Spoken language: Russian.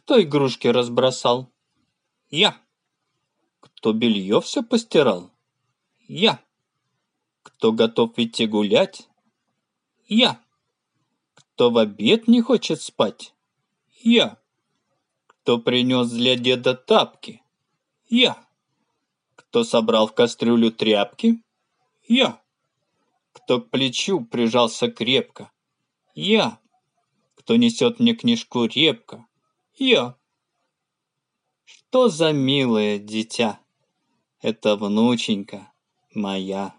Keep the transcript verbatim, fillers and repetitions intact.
Кто игрушки разбросал? Я. Кто белье все постирал? Я. Кто готов идти гулять? Я. Кто в обед не хочет спать? Я. Кто принес для деда тапки? Я. Кто собрал в кастрюлю тряпки? Я. Кто к плечу прижался крепко? Я. Кто несет мне книжку репка? Я. Что за милое дитя? Это внученька моя.